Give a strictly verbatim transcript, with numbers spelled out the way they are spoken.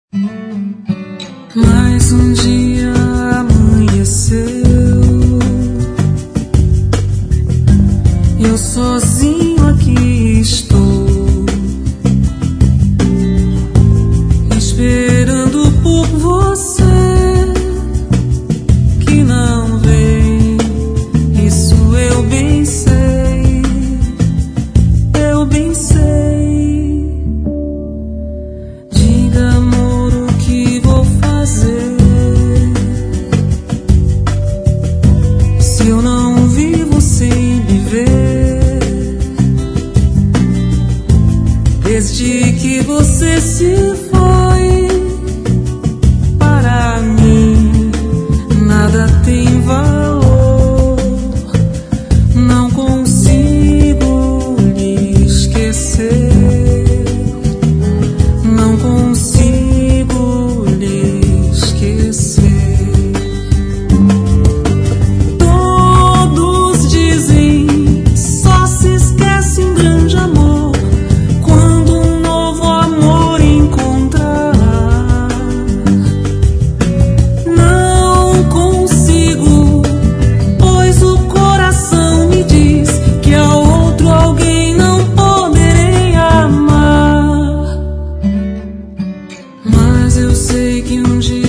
Mais um dia amanheceu, eu sozinho aqui estou, esperando por você que não vem. Isso eu bem sei, eu bem sei. Diga, amor, o que vou fazer se eu não vivo sem viver? Desde que você se foi, para mim nada tem valor. Não consigo lhe esquecer, não consigo lhe esquecer. Todos dizem, só se esquece um grande amor quando um novo amor encontrar. Não consigo, pois o coração me diz que a outro alguém não poderei amar. Mas eu sei que um dia